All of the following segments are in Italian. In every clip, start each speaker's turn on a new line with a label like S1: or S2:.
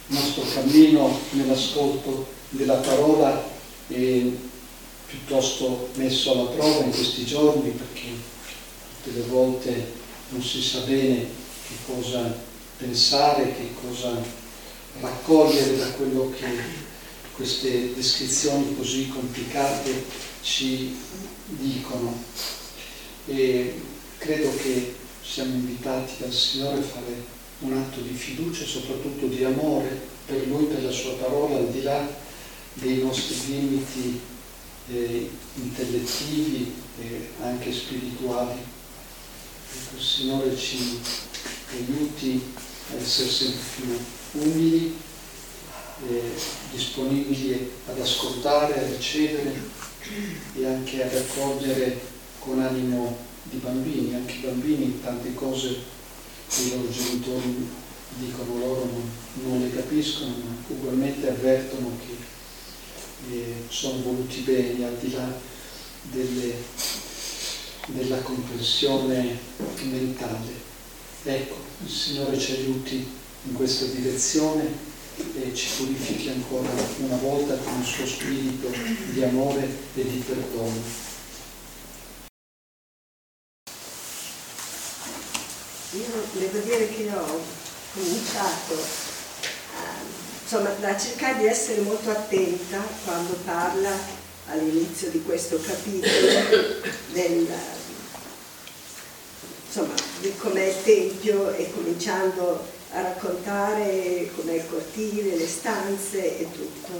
S1: nostro cammino nell'ascolto della parola è piuttosto messo alla prova in questi giorni, perché tutte le volte non si sa bene che cosa pensare, che cosa raccogliere da quello che queste descrizioni così complicate ci dicono. E credo che siamo invitati dal Signore a fare un atto di fiducia e soprattutto di amore per Lui, per la Sua parola, al di là dei nostri limiti intellettivi e anche spirituali. Ecco, il Signore ci aiuti a essere sempre più umili, disponibili ad ascoltare, a ricevere e anche ad accogliere con animo di bambini. Anche i bambini tante cose i loro genitori dicono loro non le capiscono, ma ugualmente avvertono che sono voluti bene al di là della comprensione mentale. Ecco, il Signore ci aiuti in questa direzione e ci purifichi ancora una volta con il suo spirito di amore e di perdono.
S2: Io devo dire che ho cominciato a cercare di essere molto attenta quando parla all'inizio di questo capitolo di com'è il Tempio, e cominciando a raccontare com'è il cortile, le stanze e tutto,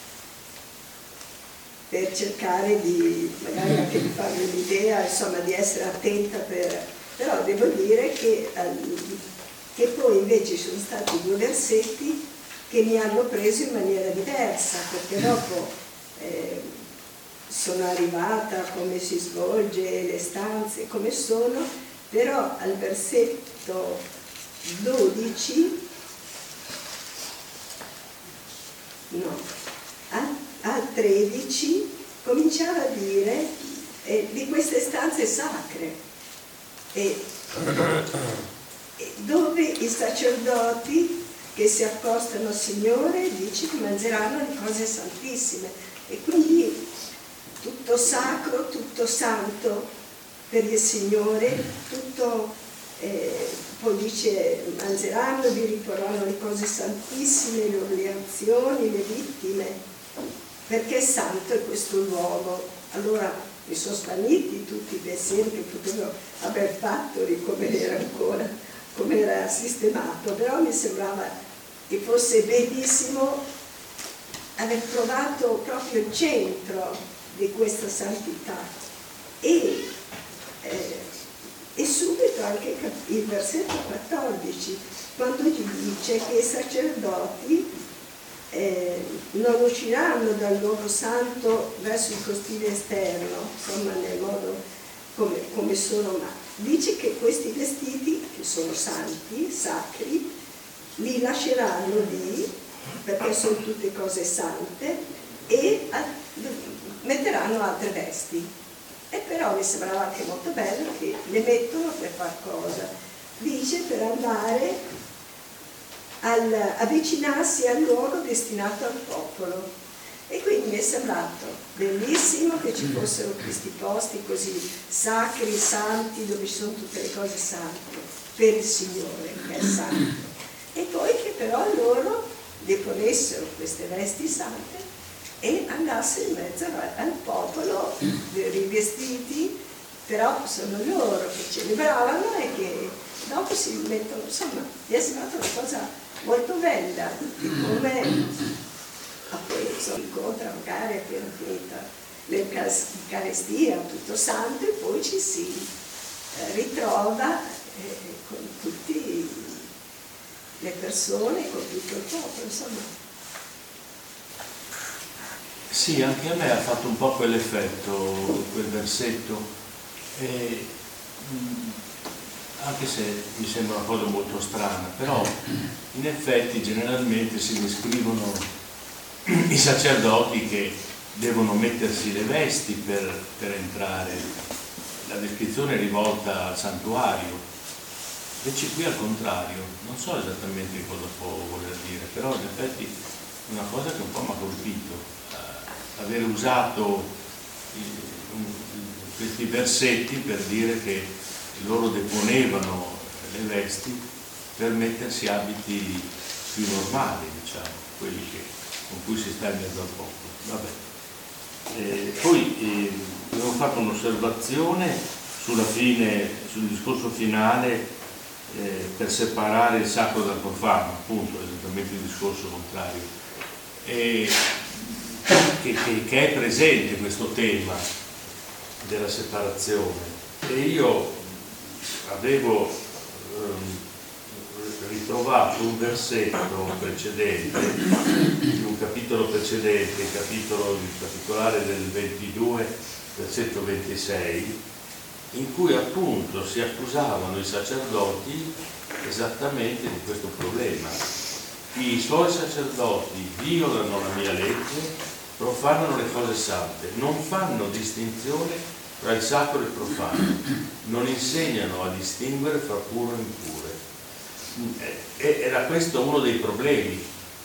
S2: per cercare di magari anche di farmi un'idea, di essere attenta però devo dire che poi invece sono stati 2 versetti che mi hanno preso in maniera diversa, perché dopo sono arrivata a come si svolge le stanze, come sono, però al versetto 12, al 13 cominciava a dire di queste stanze sacre, dove i sacerdoti che si accostano al Signore dice che mangeranno le cose santissime, e quindi tutto sacro, tutto santo per il Signore, tutto poi dice mangeranno, vi riporranno le cose santissime, le oblazioni, le vittime, perché santo è questo luogo. Allora mi sono svaniti tutti i pensieri che potevo aver fatto di come era sistemato, però mi sembrava che fosse bellissimo aver trovato proprio il centro di questa santità. E subito anche il versetto 14, quando gli dice che i sacerdoti non usciranno dal luogo santo verso il cortile esterno, nel modo come sono, ma dice che questi vestiti, che sono santi, sacri, li lasceranno lì, perché sono tutte cose sante, e metteranno altre vesti. E però mi sembrava anche molto bello che le mettono per far cosa? Dice per andare avvicinarsi al luogo destinato al popolo. E quindi mi è sembrato bellissimo che ci fossero questi posti così sacri, santi, dove ci sono tutte le cose sante per il Signore, che è santo, e poi che però loro deponessero queste vesti sante e andassero in mezzo al popolo rivestiti, però sono loro che celebravano e che dopo si mettono, mi è sembrata una cosa molto bella, come poi incontra magari appena finita l'Eucaristia, tutto santo, e poi ci si ritrova con tutte le persone, con tutto il popolo,
S3: Sì, anche a me ha fatto un po' quell'effetto, quel versetto, anche se mi sembra una cosa molto strana, però in effetti generalmente si descrivono i sacerdoti che devono mettersi le vesti per entrare. La descrizione è rivolta al santuario, Invece qui al contrario, non so esattamente cosa può voler dire, però in effetti una cosa che un po' mi ha colpito, avere usato questi versetti per dire che loro deponevano le vesti per mettersi abiti più normali, diciamo, quelli con cui si sta in mezzo al popolo. Vabbè. Poi avevo fatto un'osservazione sulla fine, sul discorso finale, per separare il sacro dal profano, appunto, esattamente il discorso contrario, che è presente questo tema della separazione. E io avevo ritrovato un versetto precedente, di un capitolo precedente, il capitolo in particolare del 22, versetto 26, in cui appunto si accusavano i sacerdoti esattamente di questo problema. I suoi sacerdoti violano la mia legge, profanano le cose sante, non fanno distinzione tra il sacro e il profano, non insegnano a distinguere fra puro e impure. Era questo uno dei problemi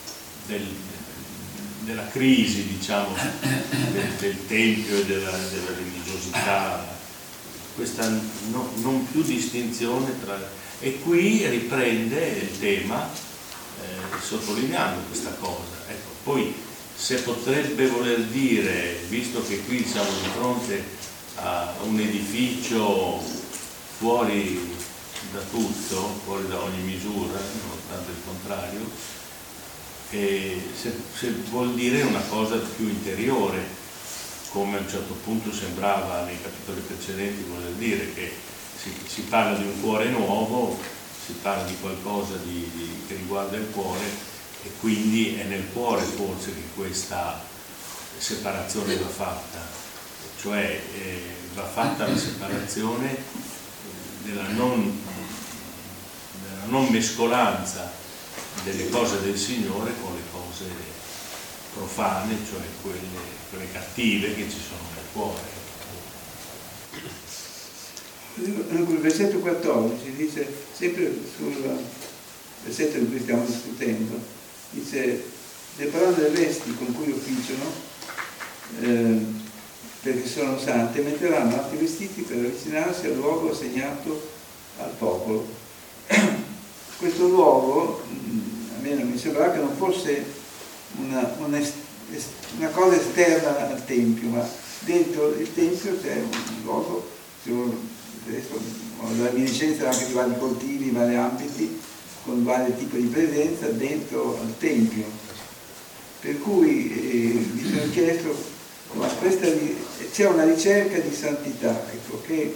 S3: della crisi, diciamo, del Tempio e della religiosità, questa non più distinzione tra... E qui riprende il tema sottolineando questa cosa. Ecco, poi se potrebbe voler dire, visto che qui siamo di fronte a un edificio fuori da tutto, fuori da ogni misura, nonostante il contrario, se vuol dire una cosa più interiore, come a un certo punto sembrava nei capitoli precedenti voler dire, che si parla di un cuore nuovo, si parla di qualcosa che riguarda il cuore, e quindi è nel cuore forse che questa separazione va fatta, cioè va fatta la separazione della non mescolanza delle cose del Signore con le cose profane, cioè quelle cattive che ci sono nel cuore.
S4: Il versetto 14 dice, sempre sul versetto di cui stiamo discutendo, dice: le parole delle vesti con cui officiano, perché sono sante, metteranno altri vestiti per avvicinarsi al luogo assegnato al popolo. Questo luogo, almeno mi sembrava che non fosse una cosa esterna al Tempio, ma dentro il Tempio c'è un luogo, adesso ho la reminiscenza anche di vari cortili, vari ambiti, con vari tipi di presenza dentro al Tempio. Per cui mi sono chiesto, ma c'è una ricerca di santità, ecco, che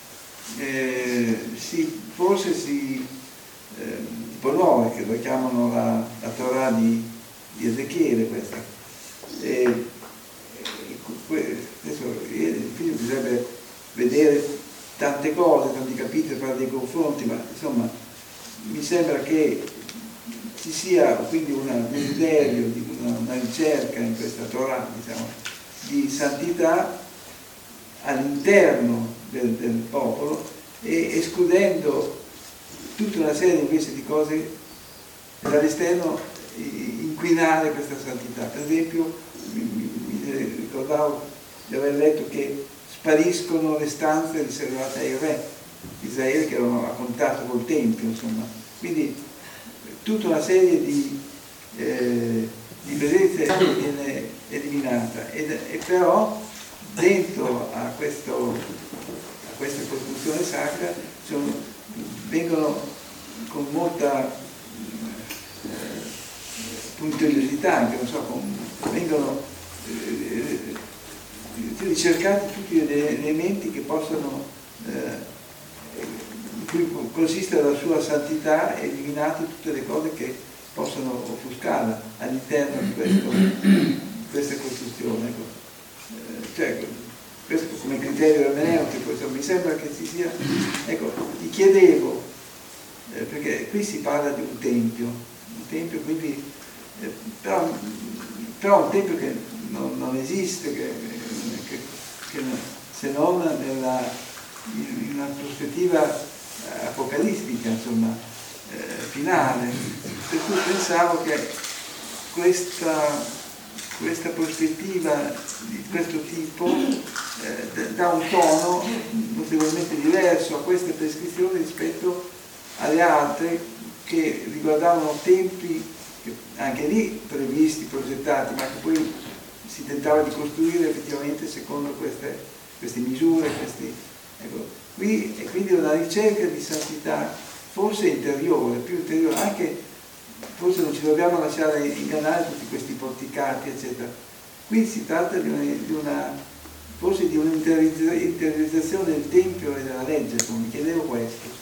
S4: forse tipo 9, che lo chiamano la Torah di Ezechiele, questa. Adesso il figlio bisognerebbe vedere tante cose, tanti capitoli, fare dei confronti, ma insomma mi sembra che ci sia quindi un desiderio, una ricerca in questa Torah, diciamo, di santità all'interno del popolo, e escludendo tutta una serie invece di cose dall'esterno inquinare questa santità. Per esempio mi ricordavo di aver letto che spariscono le stanze riservate ai re di Israele che erano a contatto col Tempio, insomma. Quindi tutta una serie di presenze viene eliminata, e però dentro a questa costruzione sacra vengono con molta puntigliosità, anche non so, vengono ricercati tutti gli elementi che possono, in cui consiste la sua santità, e eliminate tutte le cose che possono offuscarla all'interno di questa costruzione. Ecco. Cioè, questo come criterio ermeneutico, mi sembra che ci sia. Ecco, ti chiedevo, perché qui si parla di un tempio quindi, però un tempio che non esiste, che se non in una prospettiva apocalittica, insomma, finale. Per cui pensavo che questa prospettiva di questo tipo dà un tono notevolmente diverso a queste prescrizioni rispetto alle altre che riguardavano tempi anche lì previsti, progettati, ma che poi si tentava di costruire effettivamente secondo queste misure, ecco. Qui è quindi una ricerca di santità forse interiore, più interiore, anche forse non ci dobbiamo lasciare ingannare tutti questi porticati, eccetera. Qui si tratta forse di un'interiorizzazione del Tempio e della legge, mi chiedevo questo.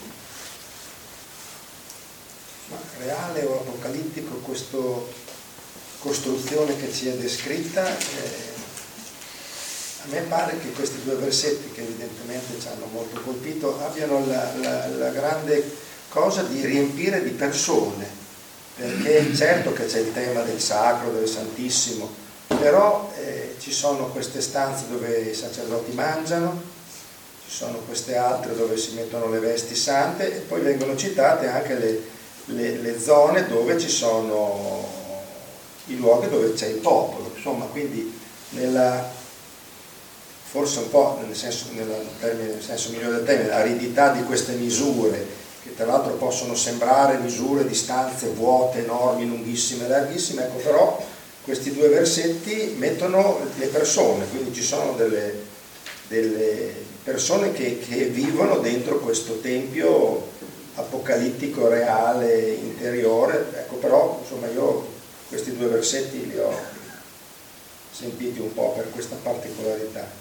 S5: Ma reale o apocalittico questa costruzione che ci è descritta? A me pare che questi due versetti, che evidentemente ci hanno molto colpito, abbiano la grande cosa di riempire di persone, perché certo che c'è il tema del sacro, del santissimo, però ci sono queste stanze dove i sacerdoti mangiano, ci sono queste altre dove si mettono le vesti sante, e poi vengono citate anche le zone dove ci sono i luoghi dove c'è il popolo, insomma, quindi forse un po' nel senso migliore del termine, l'aridità di queste misure, che tra l'altro possono sembrare misure di stanze vuote, enormi, lunghissime, larghissime, ecco, però questi due versetti mettono le persone, quindi ci sono delle persone che vivono dentro questo tempio apocalittico, reale, interiore, ecco, però insomma io questi due versetti li ho sentiti un po' per questa particolarità.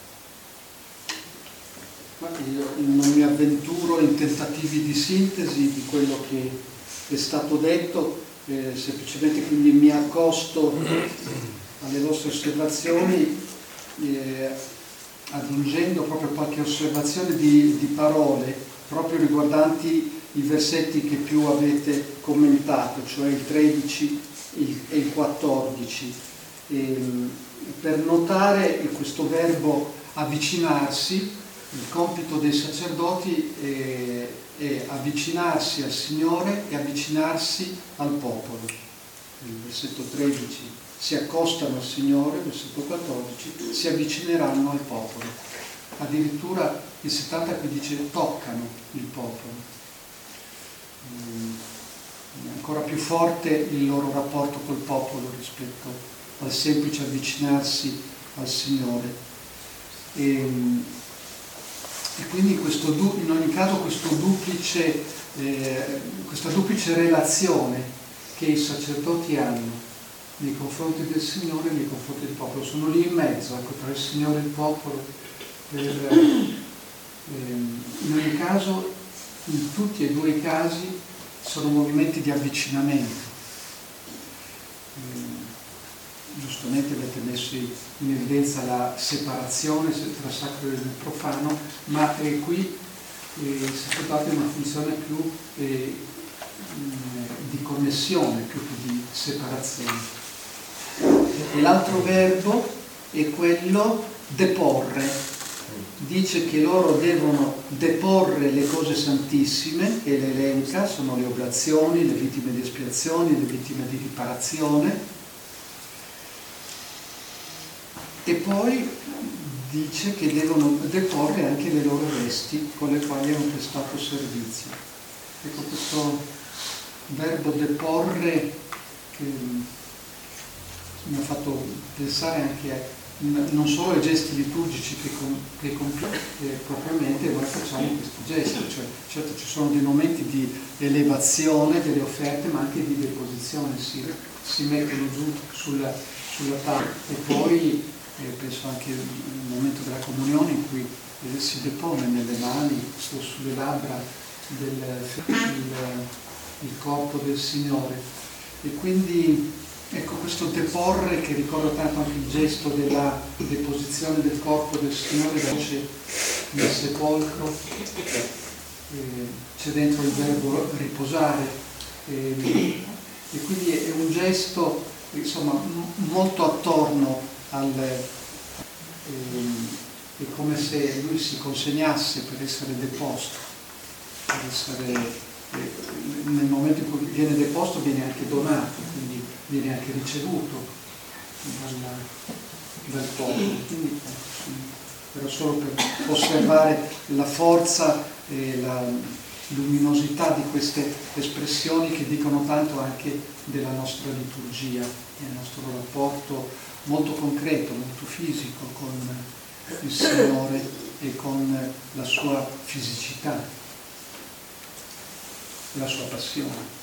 S1: Ma io non mi avventuro in tentativi di sintesi di quello che è stato detto, semplicemente quindi mi accosto alle vostre osservazioni, aggiungendo proprio qualche osservazione di parole proprio riguardanti i versetti che più avete commentato, cioè il 13 e il 14, per notare questo verbo avvicinarsi. Il compito dei sacerdoti è avvicinarsi al Signore e avvicinarsi al popolo. Il versetto 13, si accostano al Signore, versetto 14, si avvicineranno al popolo. Addirittura il 70 qui dice toccano il popolo. È ancora più forte il loro rapporto col popolo rispetto al semplice avvicinarsi al Signore. E quindi in ogni caso questa duplice relazione che i sacerdoti hanno nei confronti del Signore e nei confronti del popolo, sono lì in mezzo, ecco, tra il Signore e il popolo. In ogni caso, in tutti e due i casi, sono movimenti di avvicinamento. Giustamente avete messo in evidenza la separazione tra sacro e profano, ma qui il sacerdote ha una funzione più di connessione, più che di separazione. E l'altro verbo è quello deporre. Dice che loro devono deporre le cose santissime, e le elenca, sono le oblazioni, le vittime di espiazione, le vittime di riparazione. E poi dice che devono deporre anche le loro vesti con le quali hanno prestato servizio. Ecco, questo verbo deporre che mi ha fatto pensare anche non solo ai gesti liturgici che propriamente noi facciamo questi gesti, cioè certo ci sono dei momenti di elevazione delle offerte, ma anche di deposizione, si mettono giù sulla tavola, e poi penso anche al momento della comunione in cui si depone nelle mani o sulle labbra il corpo del Signore. E quindi ecco, questo deporre che ricorda tanto anche il gesto della deposizione del corpo del Signore nel sepolcro, c'è dentro il verbo riposare, e quindi è un gesto insomma molto attorno è come se lui si consegnasse per essere deposto. per essere, nel momento in cui viene deposto viene anche donato, quindi viene anche ricevuto dal popolo. Quindi era solo per osservare la forza e la luminosità di queste espressioni che dicono tanto anche della nostra liturgia, del nostro rapporto molto concreto, molto fisico con il Signore e con la sua fisicità, la sua passione.